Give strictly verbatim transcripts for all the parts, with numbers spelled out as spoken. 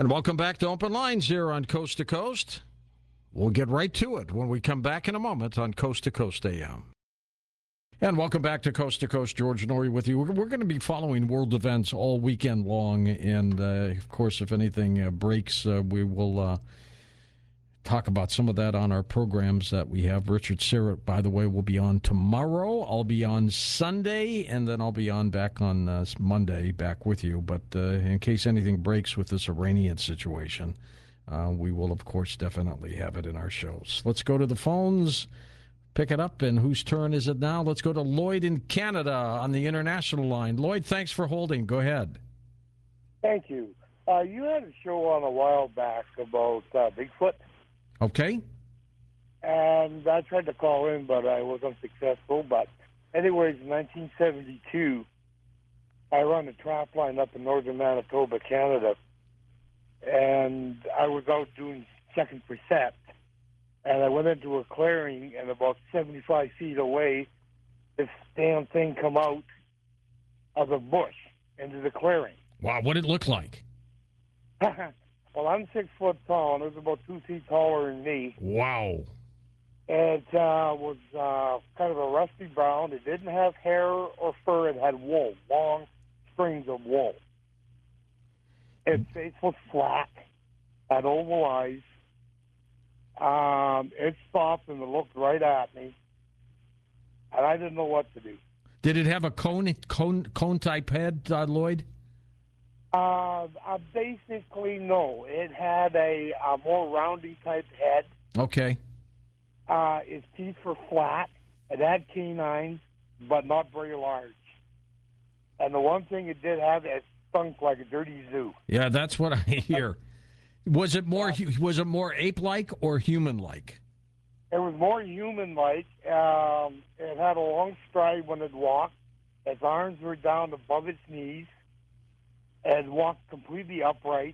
And welcome back to Open Lines here on Coast to Coast. We'll get right to it when we come back in a moment on Coast to Coast A M. And welcome back to Coast to Coast. George Noory with you. We're, we're going to be following world events all weekend long. And, uh, of course, if anything uh, breaks, uh, we will uh, talk about some of that on our programs that we have. Richard Syrett, by the way, will be on tomorrow. I'll be on Sunday, and then I'll be on back on uh, Monday, back with you. But uh, in case anything breaks with this Iranian situation, uh, we will, of course, definitely have it in our shows. Let's go to the phones. Pick it up, and whose turn is it now? Let's go to Lloyd in Canada on the international line. Lloyd, thanks for holding. Go ahead. Thank you. Uh, you had a show on a while back about uh, Bigfoot. Okay. And I tried to call in, but I was unsuccessful. But anyways, in nineteen seventy-two, I run a trap line up in northern Manitoba, Canada. And I was out doing checking for sap. And I went into a clearing, and about seventy-five feet away, this damn thing come out of the bush into the clearing. Wow, what did it look like? Well, I'm six foot tall, and it was about two feet taller than me. Wow. It uh, was uh, kind of a rusty brown. It didn't have hair or fur. It had wool, long strings of wool. Its face was flat, had oval eyes. Um, it stopped and it looked right at me, and I didn't know what to do. Did it have a cone cone cone type head, uh, Lloyd? Uh, uh, basically, no. It had a, a more roundy type head. Okay. Uh, its teeth were flat. It had canines, but not very large. And the one thing it did have, it stunk like a dirty zoo. Yeah, that's what I hear. Was it more was it more ape-like or human-like? It was more human-like. Um, it had a long stride when it walked. Its arms were down above its knees. It walked completely upright.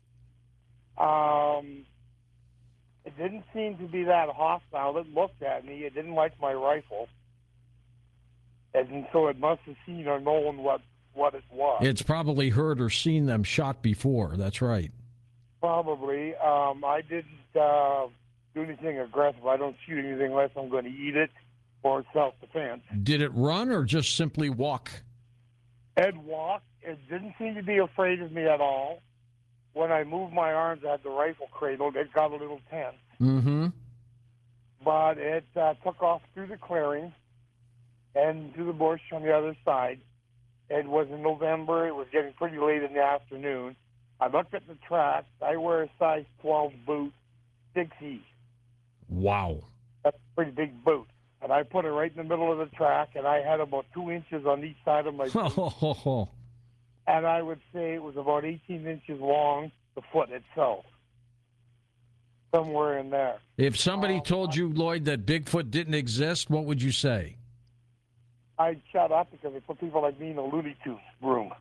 Um, it didn't seem to be that hostile. It looked at me. It didn't like my rifle. And so it must have seen or known what, what it was. It's probably heard or seen them shot before. That's right. Probably. Um, I didn't uh, do anything aggressive. I don't shoot anything unless I'm going to eat it or self-defense. Did it run or just simply walk? It walked. It didn't seem to be afraid of me at all. When I moved my arms, I had the rifle cradled. It got a little tense. Mm-hmm. But it uh, took off through the clearing and through the bush on the other side. It was in November. It was getting pretty late in the afternoon. I looked at the tracks. I wear a size twelve boot, six E. Wow. That's a pretty big boot. And I put it right in the middle of the track, and I had about two inches on each side of my boot. And I would say it was about eighteen inches long, the foot itself. Somewhere in there. If somebody um, told you, Lloyd, that Bigfoot didn't exist, what would you say? I'd shut up because they put people like me in a Looney Tunes room.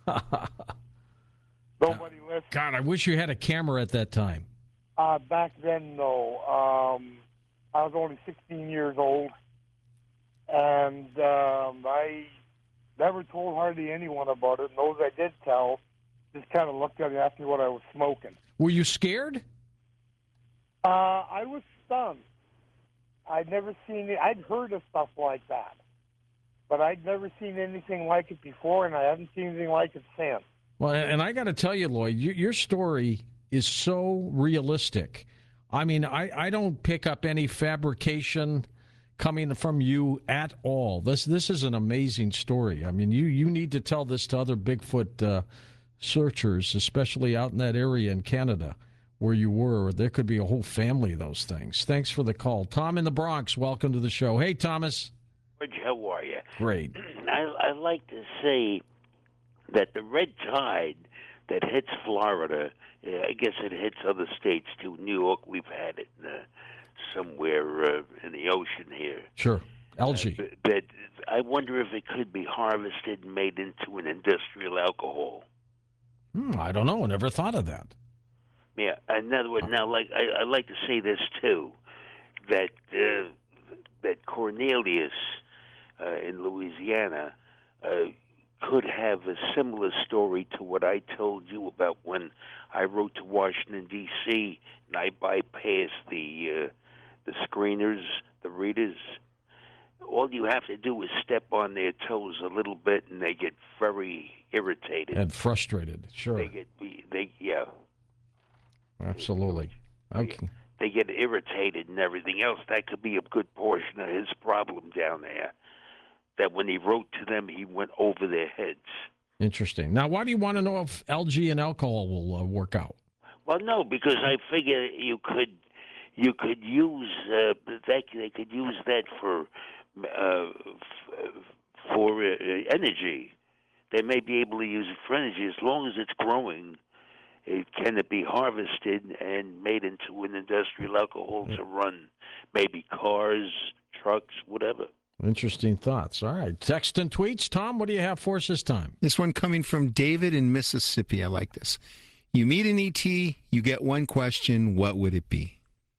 Nobody listened. God, I wish you had a camera at that time. Uh, back then, no. Um, I was only sixteen years old, and um, I never told hardly anyone about it. And those I did tell just kind of looked at me, asked me what I was smoking. Were you scared? Uh, I was stunned. I'd never seen it. I'd heard of stuff like that, but I'd never seen anything like it before, and I haven't seen anything like it since. Well, and I got to tell you, Lloyd, you, your story is so realistic. I mean, I, I don't pick up any fabrication coming from you at all. This this is an amazing story. I mean, you, you need to tell this to other Bigfoot uh, searchers, especially out in that area in Canada where you were. There could be a whole family of those things. Thanks for the call. Tom in the Bronx, welcome to the show. Hey, Thomas. How are you? Great. I, I like to say that the red tide that hits Florida, uh, I guess it hits other states too. New York, we've had it uh, somewhere uh, in the ocean here. Sure. Algae. Uh, but I wonder if it could be harvested and made into an industrial alcohol. Hmm, I don't know. I never thought of that. Yeah. In other words, now, like I, I like to say this too, that uh, that Cornelius uh, in Louisiana uh, could have a similar story to what I told you about when I wrote to Washington, D C, and I bypassed the uh, the screeners, the readers. All you have to do is step on their toes a little bit, and they get very irritated And frustrated, sure. They get they yeah. Absolutely. Okay. They get irritated and everything else. That could be a good portion of his problem down there. That when he wrote to them, he went over their heads. Interesting. Now, why do you want to know if L G and alcohol will uh, work out? Well, no, because I figure you could you could use uh, that they could use that for uh, f- for uh, energy. They may be able to use it for energy as long as it's growing. It can it be harvested and made into an industrial alcohol to run maybe cars, trucks, whatever. Interesting thoughts. All right. Text and tweets. Tom, what do you have for us this time? This one coming from David in Mississippi. I like this. You meet an E T, you get one question. What would it be?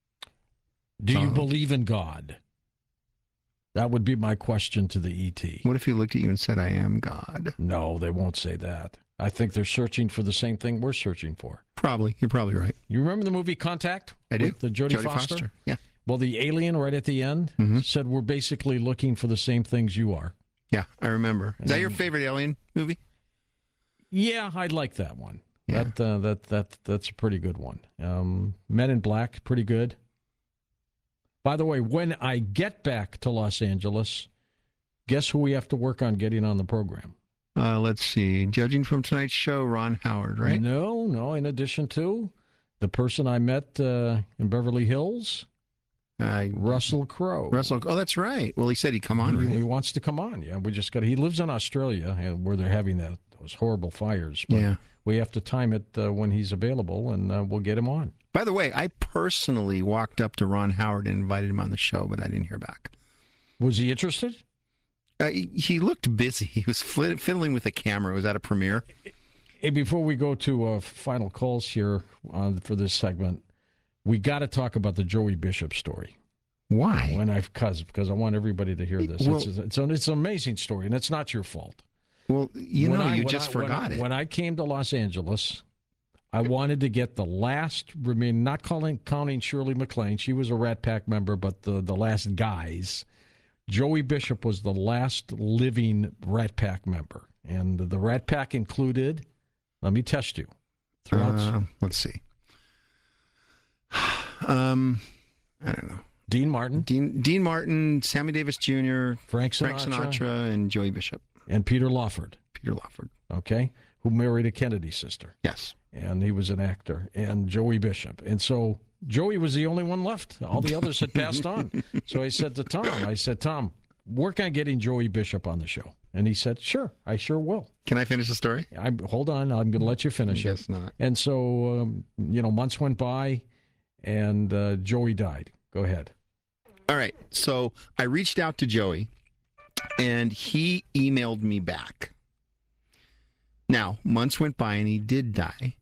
Do you Um, believe in God? That would be my question to the E T. What if he looked at you and said, I am God? No, they won't say that. I think they're searching for the same thing we're searching for. Probably. You're probably right. You remember the movie Contact? I do. With the Jodie, Foster? Yeah. Well, the alien right at the end Mhm. said we're basically looking for the same things you are. Yeah, I remember. Is that your And- favorite alien movie? Yeah, I like that one. Yeah. That uh, that that that's a pretty good one. Um, Men in Black, pretty good. By the way, when I get back to Los Angeles, guess who we have to work on getting on the program? Uh, let's see. Judging from tonight's show, Ron Howard, right? No, no. In addition to the person I met uh, in Beverly Hills, Uh, Russell Crowe. Russell. Oh, that's right. Well, he said he'd come on. He, Right? he wants to come on. Yeah, we just got. He lives in Australia, and where they're having that those horrible fires. But Yeah. we have to time it uh, when he's available, and uh, we'll get him on. By the way, I personally walked up to Ron Howard and invited him on the show, but I didn't hear back. Was he interested? Uh, he, he looked busy. He was fl- fiddling with the camera. It was at a premiere. Hey, before we go to uh, final calls here uh, for this segment, we got to talk about the Joey Bishop story. Why? When I've cause because I want everybody to hear this. Well- it's, it's, an, it's an amazing story, and it's not your fault. Well, you When know, I- you when just I- when forgot I- it. When I came to Los Angeles, I wanted to get the last remain, not calling, counting Shirley MacLaine. She was a Rat Pack member, but the, the last guys. Joey Bishop was the last living Rat Pack member. And the Rat Pack included, let me test you. Throughout Uh, let's see. Um, I don't know. Dean Martin, Dean Dean Martin, Sammy Davis Junior, Frank Frank Sinatra, Sinatra, and Joey Bishop. and Peter Lawford, Peter Lawford. okay, who married a Kennedy sister. Yes. And he was an actor, and Joey Bishop. And so Joey was the only one left. All the others had passed on. So I said to Tom, I said, Tom, work on getting Joey Bishop on the show. And he said, sure, I sure will. Can I finish the story? I Hold on, I'm going to let you I finish it. guess not. And so, um, you know, months went by, and uh, Joey died. Go ahead. All right. So I reached out to Joey, and he emailed me back. Now, months went by, and he did die.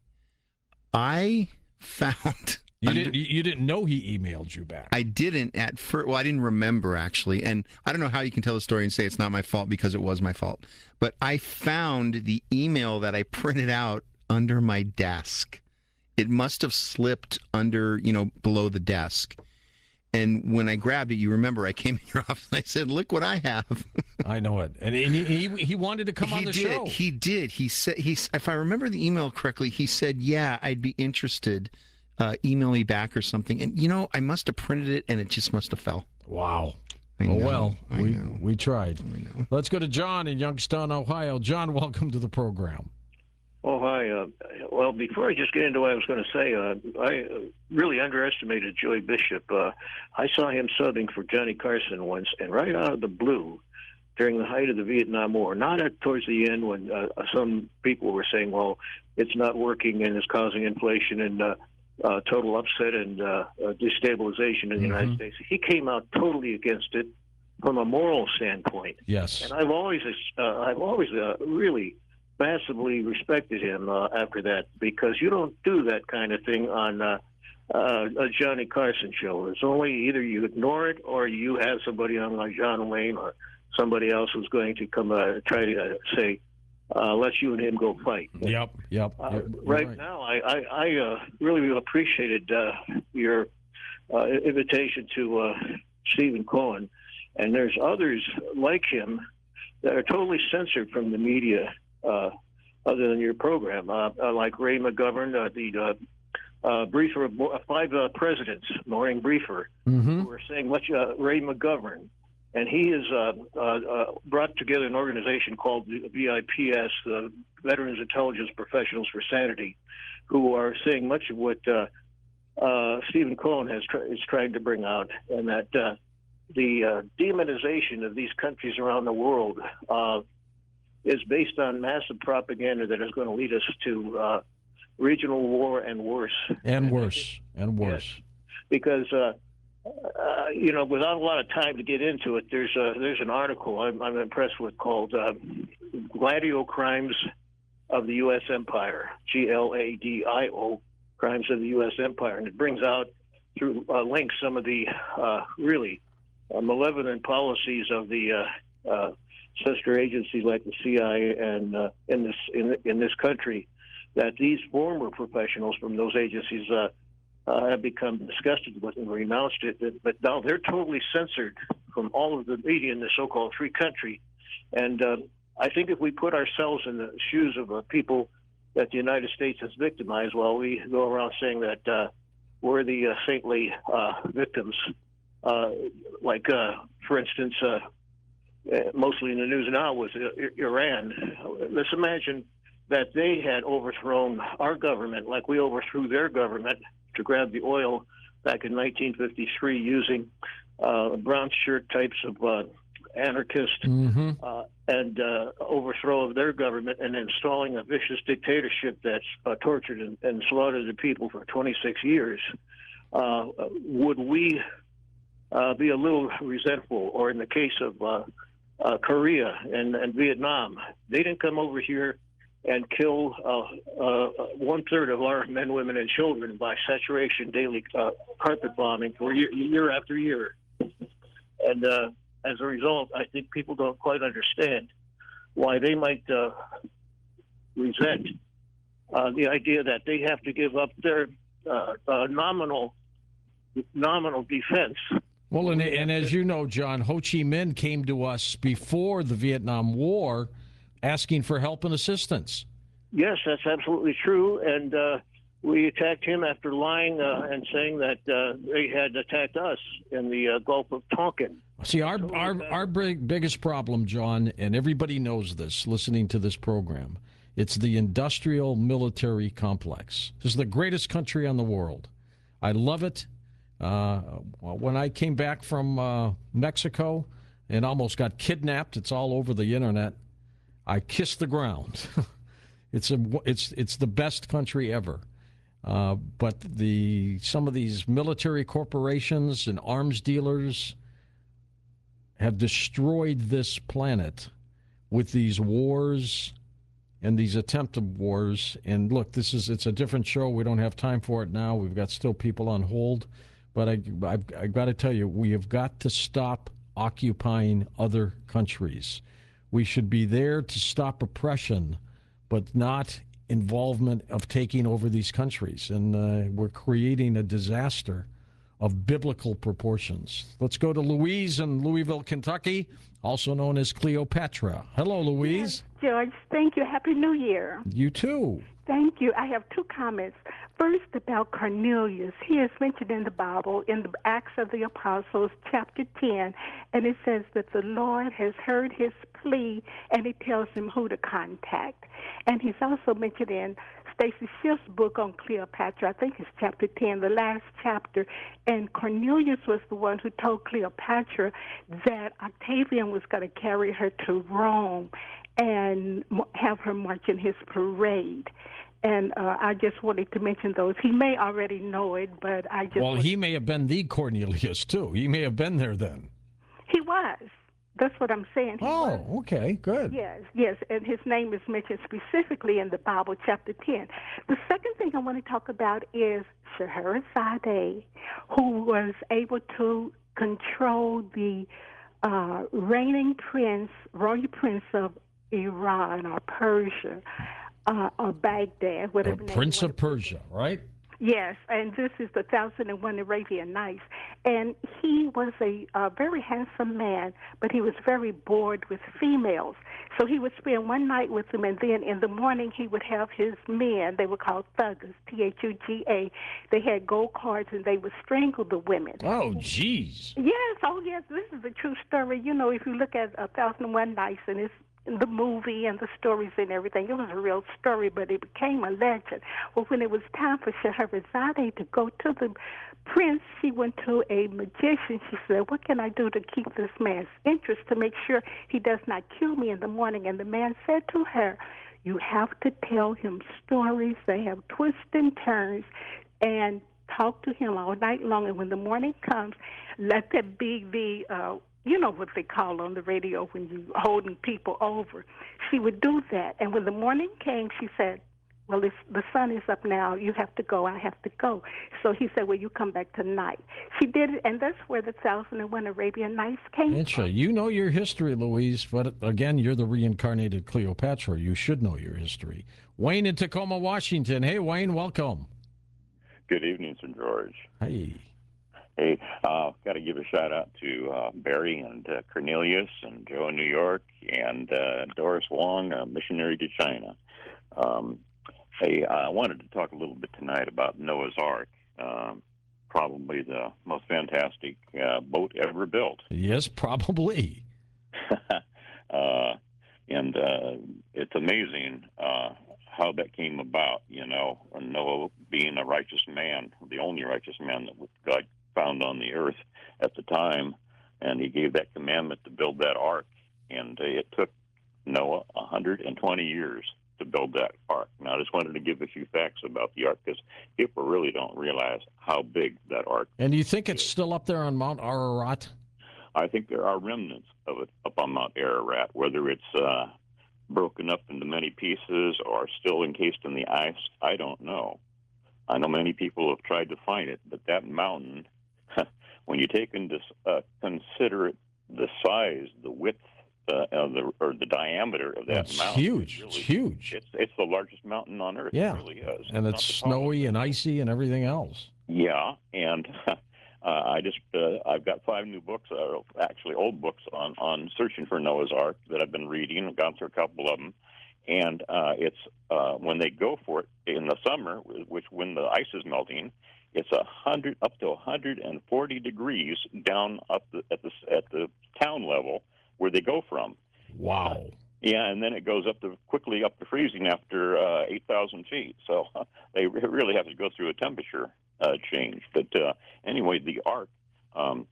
I found... You under- didn't, you didn't know he emailed you back. I didn't at first. Well, I didn't remember, actually. And I don't know how you can tell the story and say it's not my fault because it was my fault. But I found the email that I printed out under my desk. It must have slipped under, you know, below the desk. And when I grabbed it, you remember, I came in your office and I said, look what I have. I know it. And, and he, he, he wanted to come he on the did. show. He did. He said, he, if I remember the email correctly, he said, yeah, I'd be interested. Uh, email me back or something. And, you know, I must have printed it and it just must have fell. Wow. I Oh, know, well, I we, know. we tried. I know. Let's go to John in Youngstown, Ohio. John, welcome to the program. Oh, hi. Uh, well, before I just get into what I was going to say, uh, I uh, really underestimated Joey Bishop. Uh, I saw him subbing for Johnny Carson once, and right out of the blue, during the height of the Vietnam War, not at towards the end when uh, some people were saying, well, it's not working and it's causing inflation and uh, uh, total upset and uh, uh, destabilization in the Mhm. United States. He came out totally against it from a moral standpoint. Yes. And I've always, uh, I've always uh, really massively respected him uh, after that, because you don't do that kind of thing on uh, uh, a Johnny Carson show. It's only either you ignore it or you have somebody on like John Wayne or somebody else who's going to come uh, try to uh, say uh, lets you and him go fight. Yep, yep. Uh, You're right, right. now, I I, I uh, really appreciated uh, your uh, invitation to uh, Stephen Cohen, and there's others like him that are totally censored from the media, uh, other than your program, uh, uh, like Ray McGovern, uh, the uh, uh, briefer of uh, five uh, presidents, morning briefer, Mm-hmm. who are saying much. Uh, Ray McGovern, and he has uh, uh, uh, brought together an organization called the V I P S, the Veterans Intelligence Professionals for Sanity, who are saying much of what uh, uh, Stephen Cohen has tr- is trying to bring out, and that uh, the uh, demonization of these countries around the world uh, is based on massive propaganda that is going to lead us to uh, regional war and worse. And worse, and worse. Yes. Because uh, uh, you know, without a lot of time to get into it, there's a, there's an article I'm, I'm impressed with called uh, "Gladio Crimes of the U S Empire," G L A D I O, Crimes of the U S Empire, and it brings out through uh, links some of the uh, really uh, malevolent policies of the uh, uh, sister agencies like the C I A and uh, in this in, in this country, that these former professionals from those agencies uh, uh, have become disgusted with and renounced it. But now they're totally censored from all of the media in the so-called free country. And uh, I think if we put ourselves in the shoes of uh, people that the United States has victimized, while we go around saying that uh, we're the uh, saintly uh, victims, uh, like, uh, for instance, uh, mostly in the news now was Iran. Let's imagine that they had overthrown our government like we overthrew their government to grab the oil back in nineteen fifty-three using uh, brown shirt types of uh, anarchists Mm-hmm. uh, and uh, overthrow of their government and installing a vicious dictatorship that's uh, tortured and, and slaughtered the people for twenty-six years. Uh, would we uh, be a little resentful? Or in the case of uh, uh, Korea and, and Vietnam, they didn't come over here and kill uh, uh, one third of our men, women, and children by saturation daily uh, carpet bombing for year, year after year. And uh, as a result, I think people don't quite understand why they might uh, resent uh, the idea that they have to give up their uh, uh, nominal nominal defense. Well, and, and as you know, John, Ho Chi Minh came to us before the Vietnam War asking for help and assistance. Yes, that's absolutely true. And uh, we attacked him after lying uh, and saying that uh, they had attacked us in the uh, Gulf of Tonkin. See, our our, our big, biggest problem, John, and everybody knows this listening to this program, it's the industrial military complex. This is the greatest country on the world. I love it. Uh, when I came back from uh, Mexico and almost got kidnapped, it's all over the internet, I kissed the ground. it's a, it's it's the best country ever. Uh, but the some of these military corporations and arms dealers have destroyed this planet with these wars and these attempted wars. And look, this is it's a different show. We don't have time for it now. We've got still people on hold. But I, I've, I've got to tell you, we have got to stop occupying other countries. We should be there to stop oppression, but not involvement of taking over these countries. And uh, we're creating a disaster of biblical proportions. Let's go to Louise in Louisville, Kentucky, also known as Cleopatra. Hello, Louise. Yes, George, thank you. Happy New Year. You too. Thank you. I have two comments. First, about Cornelius. He is mentioned in the Bible in the Acts of the Apostles, chapter ten, and it says that the Lord has heard his plea, and he tells him who to contact. And he's also mentioned in Stacy Schiff's book on Cleopatra. I think it's chapter ten, the last chapter. And Cornelius was the one who told Cleopatra that Octavian was going to carry her to Rome and have her march in his parade. And uh, I just wanted to mention those. He may already know it, but I just... Well, he may have been the Cornelius, too. He may have been there then. He was. That's what I'm saying. He oh, was. okay, good. Yes, yes, and his name is mentioned specifically in the Bible, chapter ten. The second thing I want to talk about is Scheherazade, who was able to control the uh, reigning prince, royal prince of Iran or Persia uh, or Baghdad, Uh, whatever name Prince you of Persia, right? Yes, and this is the Thousand and One Arabian Nights. And he was a uh, very handsome man, but he was very bored with females. So he would spend one night with them, and then in the morning he would have his men. They were called thuggers, T H U G A. They had gold cards, and they would strangle the women. Oh, jeez. Yes, oh yes, this is a true story. You know, if you look at A Thousand and One Nights and it's the movie and the stories and everything, it was a real story, but it became a legend. Well, when it was time for Scheherazade to go to the prince, she went to a magician. She said, what can I do to keep this man's interest to make sure he does not kill me in the morning? And the man said to her, you have to tell him stories. They have twists and turns, and talk to him all night long. And when the morning comes, let that be the uh, you know what they call on the radio when you holding people over. She would do that. And when the morning came, she said, well, it's, the sun is up now. You have to go. I have to go. So he said, well, you come back tonight. She did it, and that's where the Thousand and One Arabian Nights came Interesting. from. You know your history, Louise, but again, you're the reincarnated Cleopatra. You should know your history. Wayne in Tacoma, Washington. Hey, Wayne, welcome. Good evening, Sir George. Hey. Hey, uh, got to give a shout out to uh, Barry and uh, Cornelius and Joe in New York and uh, Doris Wong, a missionary to China. Um, hey, I wanted to talk a little bit tonight about Noah's Ark, um, probably the most fantastic uh, boat ever built. Yes, probably. uh, and uh, it's amazing uh, how that came about, you know, and Noah being a righteous man, the only righteous man that God found on the earth at the time, and he gave that commandment to build that ark, and uh, it took Noah one hundred twenty years to build that ark. Now, I just wanted to give a few facts about the ark, because people really don't realize how big that ark is. And you think it's still up there on Mount Ararat? I think there are remnants of it up on Mount Ararat, whether it's uh, broken up into many pieces or still encased in the ice, I don't know. I know many people have tried to find it, but that mountain, when you take into uh, consider the size, the width, uh, of the or the diameter of that It's mountain, huge. really, It's huge. It's it's the largest mountain on earth. Yeah. It really is. And not it's the tallest. snowy and icy and everything else. Yeah, and uh, I just uh, I've got five new books, uh, actually old books on on searching for Noah's Ark that I've been reading. I've gone through a couple of them, and uh, it's uh, when they go for it in the summer, which when the ice is melting, it's a hundred up to one hundred forty degrees down up the, at the at the town level where they go from. Wow. Yeah, and then it goes up to quickly up to freezing after uh, eight thousand feet. So uh, they really have to go through a temperature uh, change. But uh, anyway, the ark um,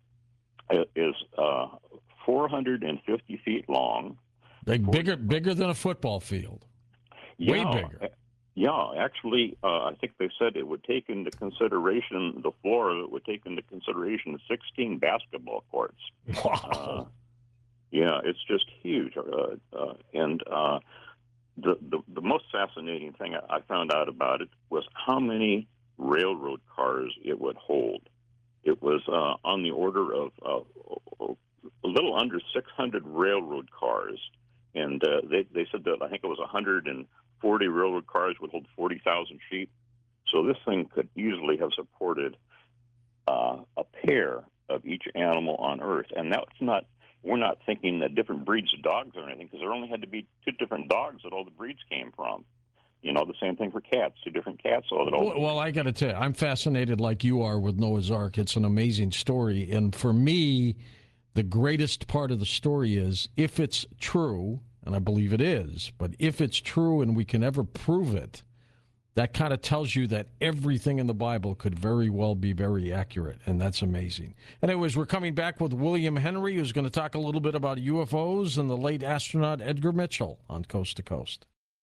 is uh, four hundred fifty feet long. Like bigger, bigger than a football field. Way Yeah, bigger. Yeah, actually, uh, I think they said it would take into consideration the floor. It would take into consideration sixteen basketball courts. Wow. Uh, yeah, it's just huge. Uh, uh, and uh, the, the the most fascinating thing I found out about it was how many railroad cars it would hold. It was uh, on the order of uh, a little under six hundred railroad cars, and uh, they they said that I think it was one hundred forty railroad cars would hold forty thousand sheep. So this thing could easily have supported uh, a pair of each animal on Earth, and that's not. We're not thinking that different breeds of dogs or anything, because there only had to be two different dogs that all the breeds came from. You know, the same thing for cats, two different cats. All that all Well, well, I got to tell you, I'm fascinated like you are with Noah's Ark. It's an amazing story. And for me, the greatest part of the story is if it's true, and I believe it is, but if it's true and we can ever prove it, that kind of tells you that everything in the Bible could very well be very accurate, and that's amazing. Anyways, we're coming back with William Henry, who's going to talk a little bit about U F Os and the late astronaut Edgar Mitchell on Coast to Coast.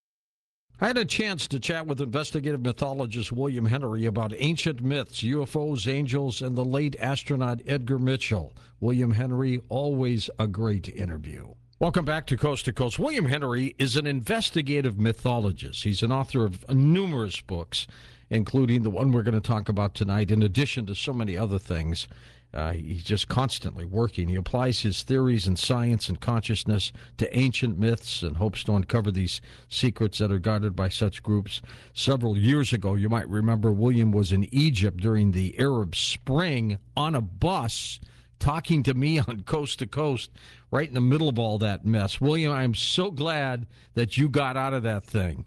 I had a chance to chat with investigative mythologist William Henry about ancient myths, U F Os, angels, and the late astronaut Edgar Mitchell. William Henry, always a great interview. Welcome back to Coast to Coast. William Henry is an investigative mythologist. He's an author of numerous books, including the one we're going to talk about tonight, in addition to so many other things. Uh, he's just constantly working. He applies his theories in science and consciousness to ancient myths and hopes to uncover these secrets that are guarded by such groups. Several years ago, you might remember, William was in Egypt during the Arab Spring on a bus talking to me on Coast to Coast right in the middle of all that mess. William, I'm so glad that you got out of that thing.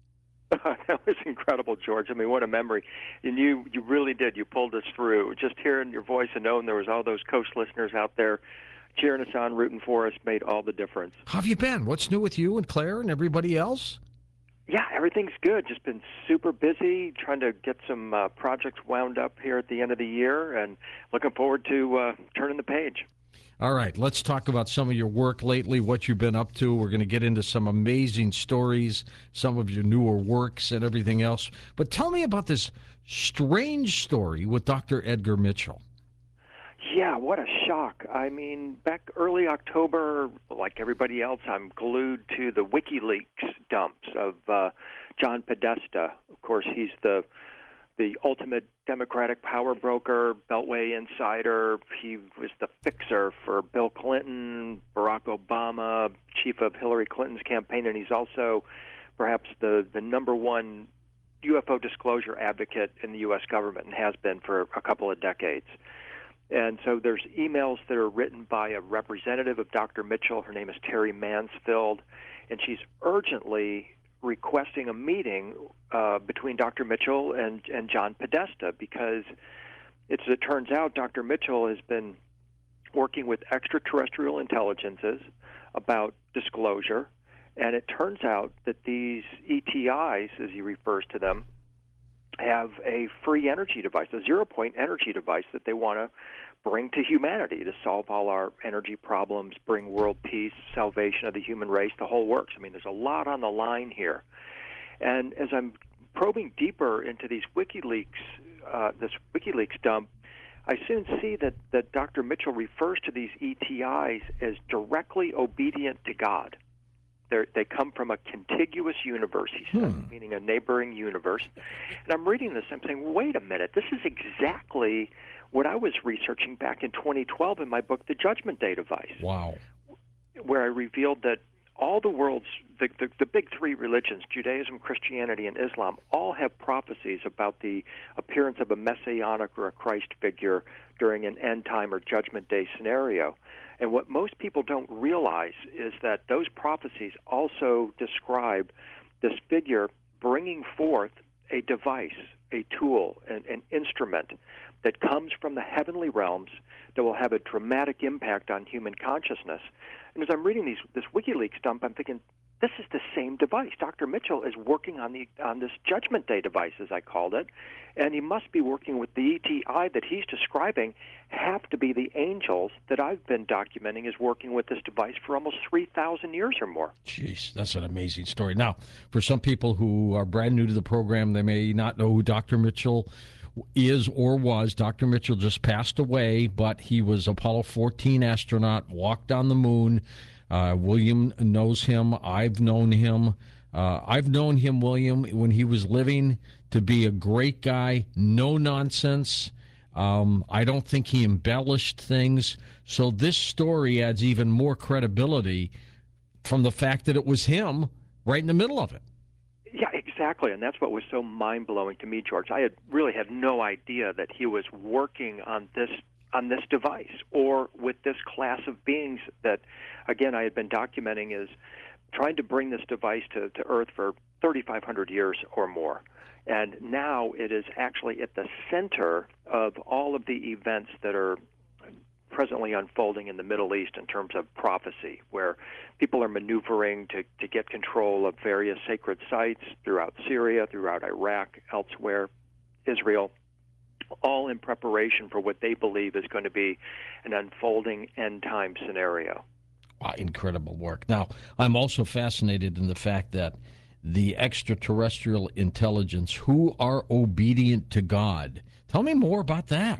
That was incredible, George. I mean, what a memory. And you, you really did. You pulled us through. Just hearing your voice and knowing there was all those Coast listeners out there cheering us on, rooting for us, made all the difference. How have you been? What's new with you and Claire and everybody else? Yeah, everything's good. Just been super busy trying to get some uh, projects wound up here at the end of the year and looking forward to uh, turning the page. All right, let's talk about some of your work lately, what you've been up to. We're going to get into some amazing stories, some of your newer works and everything else. But tell me about this strange story with Doctor Edgar Mitchell. Yeah, what a shock. I mean, back early October, like everybody else, I'm glued to the WikiLeaks dumps of uh, John Podesta. Of course, he's the the ultimate Democratic power broker, Beltway insider. He was the fixer for Bill Clinton, Barack Obama, chief of Hillary Clinton's campaign, and he's also perhaps the, the number one U F O disclosure advocate in the U S government and has been for a couple of decades. And so there's emails that are written by a representative of Doctor Mitchell. Her name is Terry Mansfield, and she's urgently requesting a meeting uh, between Doctor Mitchell and, and John Podesta because, it's, it turns out, Doctor Mitchell has been working with extraterrestrial intelligences about disclosure, and it turns out that these E T Is, as he refers to them, have a free energy device, a zero-point energy device that they want to bring to humanity to solve all our energy problems, bring world peace, salvation of the human race, the whole works. I mean, there's a lot on the line here. And as I'm probing deeper into these WikiLeaks, uh, this WikiLeaks dump, I soon see that, that Doctor Mitchell refers to these E T Is as directly obedient to God. They're, they come from a contiguous universe, he says, hmm. meaning a neighboring universe. And I'm reading this, I'm saying, wait a minute, this is exactly what I was researching back in twenty twelve in my book, The Judgment Day Device. Wow. Where I revealed that all the world's, the, the, the big three religions, Judaism, Christianity, and Islam, all have prophecies about the appearance of a messianic or a Christ figure during an end time or judgment day scenario. And what most people don't realize is that those prophecies also describe this figure bringing forth a device, a tool, an, an instrument that comes from the heavenly realms that will have a dramatic impact on human consciousness. And as I'm reading these, this WikiLeaks dump, I'm thinking, this is the same device. Doctor Mitchell is working on the on this Judgment Day device, as I called it, and he must be working with the E T I that he's describing have to be the angels that I've been documenting as working with this device for almost three thousand years or more. Jeez, that's an amazing story. Now, for some people who are brand new to the program, they may not know who Doctor Mitchell is or was. Doctor Mitchell just passed away, but he was Apollo fourteen astronaut, walked on the moon. Uh, William knows him. I've known him. Uh, I've known him, William, when he was living, to be a great guy, no nonsense. Um, I don't think he embellished things. So this story adds even more credibility from the fact that it was him right in the middle of it. Yeah, exactly, and that's what was so mind-blowing to me, George. I had really had no idea that he was working on this on this device or with this class of beings that, again, I had been documenting as trying to bring this device to, to Earth for thirty-five hundred years or more. And now it is actually at the center of all of the events that are presently unfolding in the Middle East in terms of prophecy, where people are maneuvering to, to get control of various sacred sites throughout Syria, throughout Iraq, elsewhere, Israel, all in preparation for what they believe is going to be an unfolding end-time scenario. Wow, incredible work. Now, I'm also fascinated in the fact that the extraterrestrial intelligence who are obedient to God. Tell me more about that.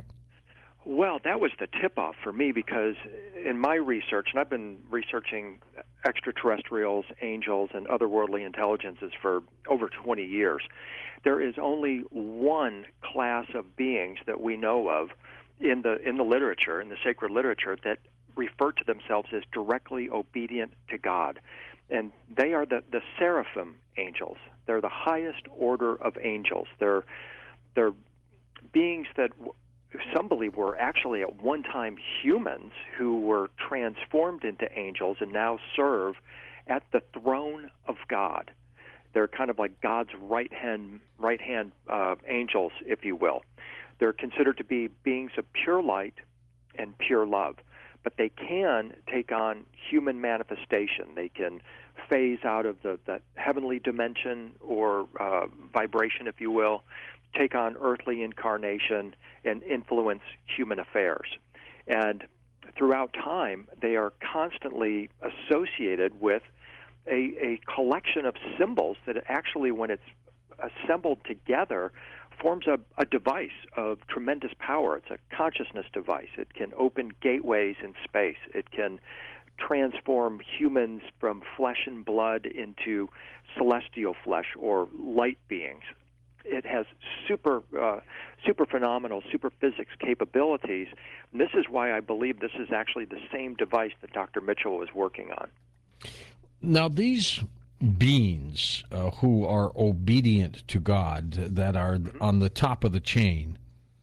Well, that was the tip-off for me because in my research, and I've been researching extraterrestrials, angels, and otherworldly intelligences for over twenty years, there is only one class of beings that we know of in the in the literature, in the sacred literature, that refer to themselves as directly obedient to God. And they are the, the seraphim angels. They're the highest order of angels. They're, they're beings that some believe were actually at one time humans who were transformed into angels and now serve at the throne of God. They're kind of like God's right hand, right hand uh, angels, if you will. They're considered to be beings of pure light and pure love, but they can take on human manifestation. They can phase out of the, the heavenly dimension or uh, vibration, if you will, take on earthly incarnation and influence human affairs. And throughout time, they are constantly associated with a, a collection of symbols that actually, when it's assembled together, forms a, a device of tremendous power. It's a consciousness device. It can open gateways in space. It can transform humans from flesh and blood into celestial flesh or light beings. It has super, uh, super phenomenal, super physics capabilities. And this is why I believe this is actually the same device that Doctor Mitchell was working on. Now, these beings uh, who are obedient to God, that are on the top of the chain,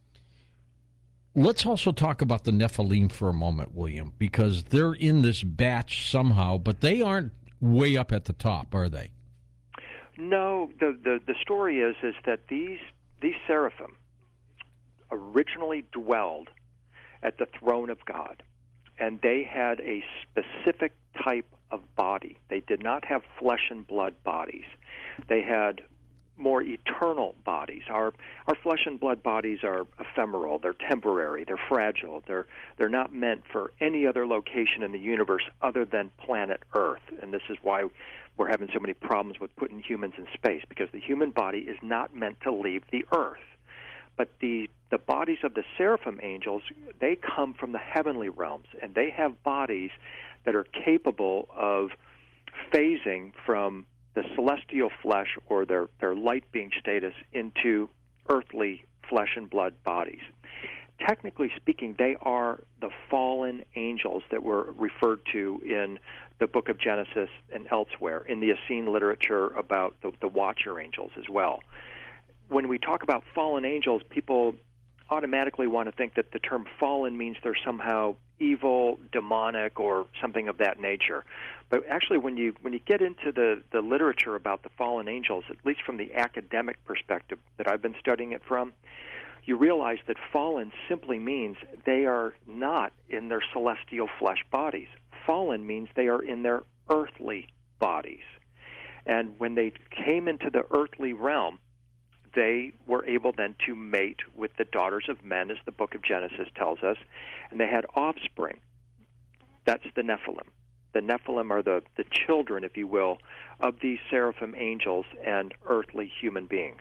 let's also talk about the Nephilim for a moment, William, because they're in this batch somehow, but they aren't way up at the top, are they? No, the, the, the story is is that these these seraphim originally dwelled at the throne of God, and they had a specific type of body. They did not have flesh and blood bodies. They had more eternal bodies. Our our flesh and blood bodies are ephemeral. They're temporary. They're fragile. They're they're not meant for any other location in the universe other than planet Earth. And this is why we're having so many problems with putting humans in space, because the human body is not meant to leave the Earth. But the the bodies of the seraphim angels, they come from the heavenly realms, and they have bodies that are capable of phasing from the celestial flesh or their, their light being status into earthly flesh and blood bodies. Technically speaking, they are the fallen angels that were referred to in the book of Genesis and elsewhere, in the Essene literature about the, the watcher angels as well. When we talk about fallen angels, people automatically want to think that the term fallen means they're somehow evil, demonic, or something of that nature. But actually, when you when you get into the, the literature about the fallen angels, at least from the academic perspective that I've been studying it from, you realize that fallen simply means they are not in their celestial flesh bodies. Fallen means they are in their earthly bodies. And when they came into the earthly realm, they were able then to mate with the daughters of men, as the book of Genesis tells us, and they had offspring. That's the Nephilim. The Nephilim are the, the children, if you will, of these seraphim angels and earthly human beings.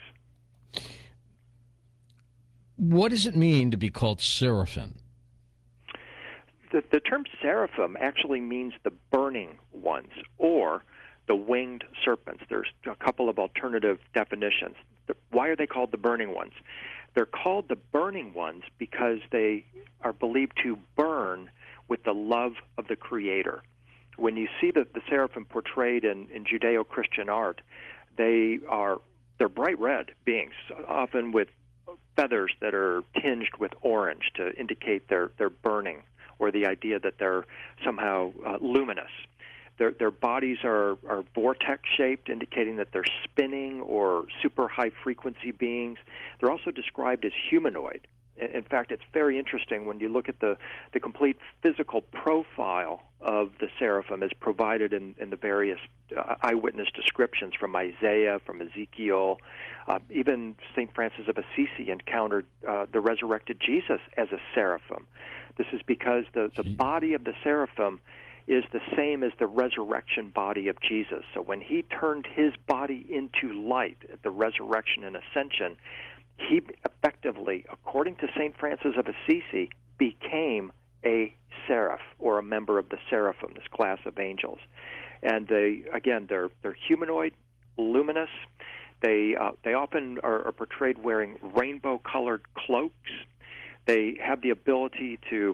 What does it mean to be called seraphim? The, the term seraphim actually means the burning ones, or the winged serpents. There's a couple of alternative definitions. Why are they called the burning ones? They're called the burning ones because they are believed to burn with the love of the Creator. When you see the, the seraphim portrayed in, in Judeo-Christian art, they are they're bright red beings, often with feathers that are tinged with orange to indicate their, their burning, or the idea that they're somehow uh, luminous. Their, their bodies are, are vortex-shaped, indicating that they're spinning or super high-frequency beings. They're also described as humanoid. In fact, it's very interesting when you look at the, the complete physical profile of the seraphim as provided in, in the various uh, eyewitness descriptions from Isaiah, from Ezekiel. Uh, even Saint Francis of Assisi encountered uh, the resurrected Jesus as a seraphim. This is because the, the body of the seraphim is the same as the resurrection body of Jesus. So when he turned his body into light at the resurrection and ascension, he effectively, according to Saint Francis of Assisi, became a seraph, or a member of the seraphim, this class of angels. And they, again, they're they're humanoid, luminous. They uh, they often are, are portrayed wearing rainbow-colored cloaks. They have the ability to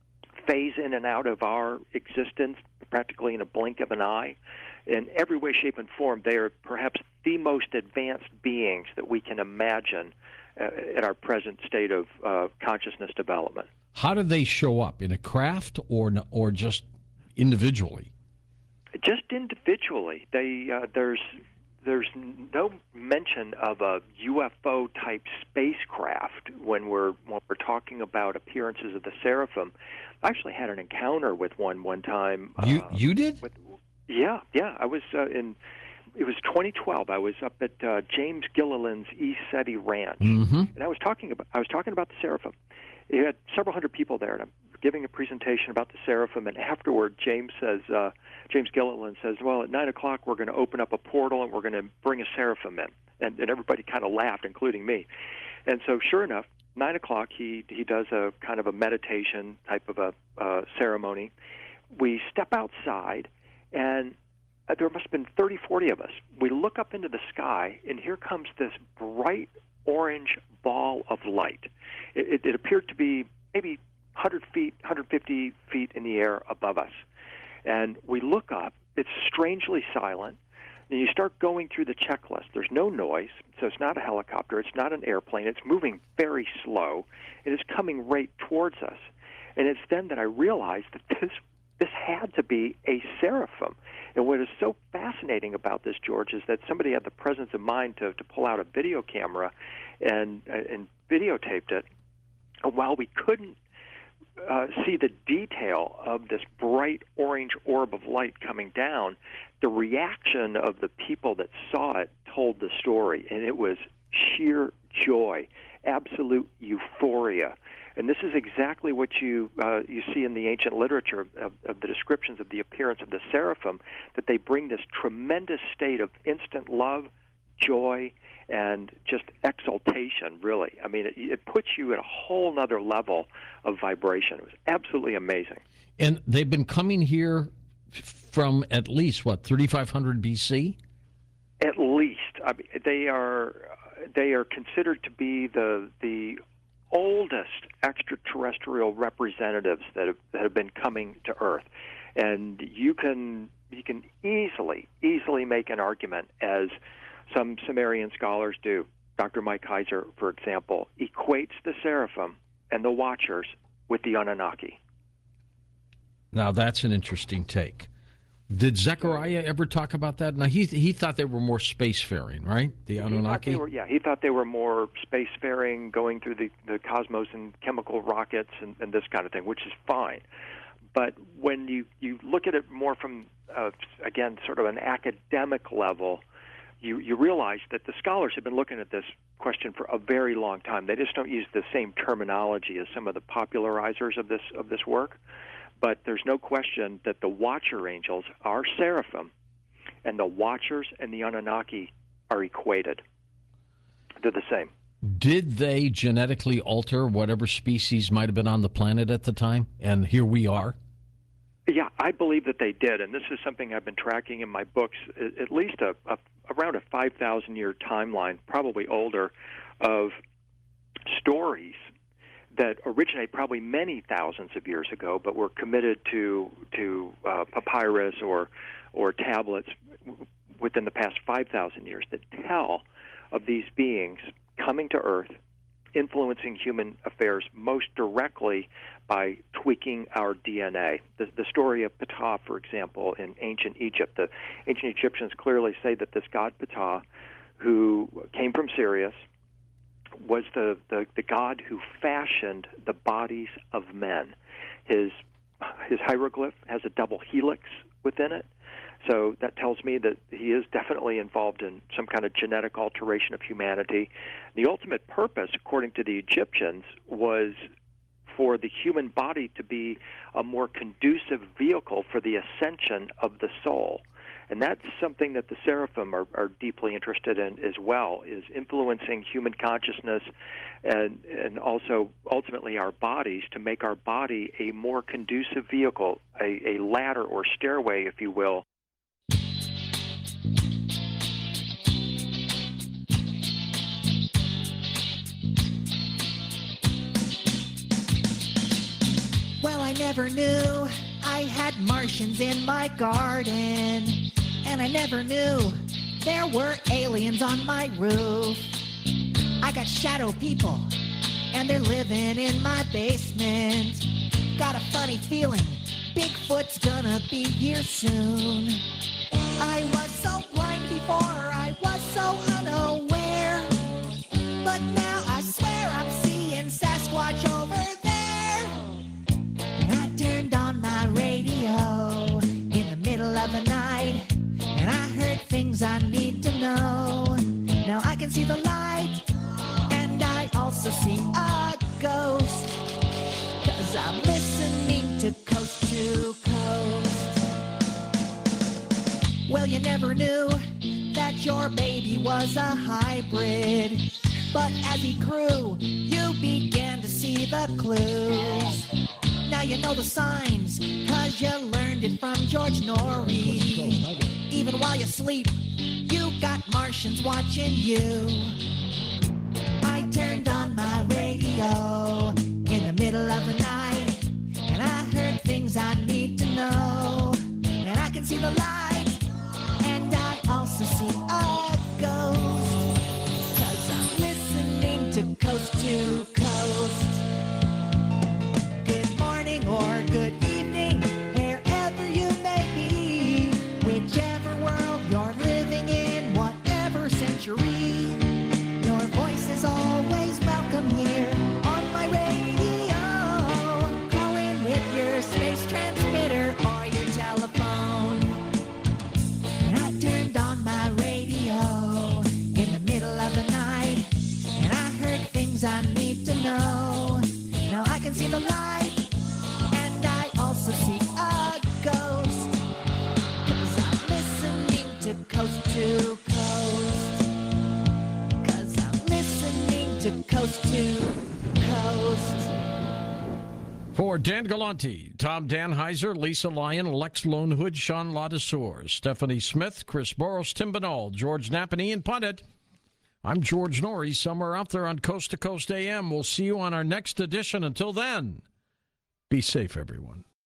phase in and out of our existence practically in a blink of an eye. In every way, shape, and form, they are perhaps the most advanced beings that we can imagine uh, at our present state of uh, consciousness development. How do they show up? In a craft or or just individually? Just individually. They uh, there's there's no mention of a U F O type spacecraft when we're when we're talking about appearances of the seraphim. I actually had an encounter with one one time. You uh, you did? With, yeah, yeah. I was uh, in. It was twenty twelve. I was up at uh, James Gilliland's East Seti Ranch, mm-hmm. and I was talking about I was talking about the seraphim. He had several hundred people there, and I'm giving a presentation about the seraphim. And afterward, James says, uh, James Gilliland says, "Well, at nine o'clock, we're going to open up a portal, and we're going to bring a seraphim in." And, and everybody kind of laughed, including me. And so, sure enough, nine o'clock, he he does a kind of a meditation type of a uh, ceremony. We step outside, and uh, there must have been thirty, forty of us. We look up into the sky, and here comes this bright orange ball of light. It, it, it appeared to be maybe one hundred feet, one hundred fifty feet in the air above us. And we look up. It's strangely silent. And you start going through the checklist. There's no noise, so it's not a helicopter. It's not an airplane. It's moving very slow. It is coming right towards us. And it's then that I realized that this this had to be a seraphim. And what is so fascinating about this, George, is that somebody had the presence of mind to, to pull out a video camera and and videotaped it. And while we couldn't uh, see the detail of this bright orange orb of light coming down, the reaction of the people that saw it told the story, and it was sheer joy, absolute euphoria. And this is exactly what you uh, you see in the ancient literature of, of the descriptions of the appearance of the seraphim, that they bring this tremendous state of instant love, joy, and just exaltation, really. I mean, it, it puts you at a whole nother level of vibration. It was absolutely amazing. And they've been coming here from at least, what, thirty-five hundred B C? At least. I mean, they are they are considered to be the the oldest extraterrestrial representatives that have, that have been coming to Earth. And you can you can easily, easily make an argument, as some Sumerian scholars do. Doctor Mike Heiser, for example, equates the seraphim and the watchers with the Anunnaki. Now, that's an interesting take. Did Zechariah ever talk about that? Now, he he thought they were more spacefaring, right? The Anunnaki? He were, yeah, he thought they were more spacefaring, going through the, the cosmos in chemical rockets and, and this kind of thing, which is fine. But when you, you look at it more from, uh, again, sort of an academic level, you, you realize that the scholars have been looking at this question for a very long time. They just don't use the same terminology as some of the popularizers of this of this work. But there's no question that the watcher angels are seraphim, and the watchers and the Anunnaki are equated. They're the same. Did they genetically alter whatever species might have been on the planet at the time? And here we are? Yeah, I believe that they did, and this is something I've been tracking in my books, at least a, a around a five thousand year timeline, probably older, of stories that originate probably many thousands of years ago, but were committed to to uh, papyrus or or tablets within the past five thousand years that tell of these beings coming to Earth, influencing human affairs most directly by tweaking our D N A. The, the story of Ptah, for example, in ancient Egypt, the ancient Egyptians clearly say that this god Ptah, who came from Sirius, was the, the, the god who fashioned the bodies of men. His his hieroglyph has a double helix within it, so that tells me that he is definitely involved in some kind of genetic alteration of humanity. The ultimate purpose, according to the Egyptians, was for the human body to be a more conducive vehicle for the ascension of the soul. And that's something that the seraphim are, are deeply interested in as well, is influencing human consciousness and, and also ultimately our bodies to make our body a more conducive vehicle, a, a ladder or stairway, if you will. never knew I had Martians in my garden. And I never knew there were aliens on my roof. I got shadow people, and they're living in my basement. Got a funny feeling Bigfoot's gonna be here soon. I was so blind before, I was so unaware. But now I swear I'm seeing Sasquatch over there. And I turned on my radio in the middle of the night, and I heard things I need to know. Now I can see the light, and I also see a ghost. Cause I'm listening to Coast to Coast. Well, you never knew that your baby was a hybrid. But as he grew, you began to see the clues. Now you know the signs, cause you learned it from George Norrie. Even while you sleep, you got Martians watching you. I turned on my radio in the middle of the night, and I heard things I need to know. And I can see the light, and I also see a ghost. Cause I'm listening to Coast to Coast. Good morning or good evening, wherever you may be. Whichever world you're living in, whatever century, your voice is always welcome here on my radio. Call in with your space transmitter or your telephone. And I turned on my radio in the middle of the night, and I heard things I need to know. Now I can see the light, and I also see a ghost. Cause I'm listening to Coast to Coast. Cause I'm listening to Coast to Coast. For Dan Galante, Tom Danheiser, Lisa Lyon, Lex Lone Hood, Sean Ladesseur, Stephanie Smith, Chris Boros, Tim Banal, George Knapp, and Ian Punnett, I'm George Norrie, somewhere out there on Coast to Coast A M. We'll see you on our next edition. Until then, be safe, everyone.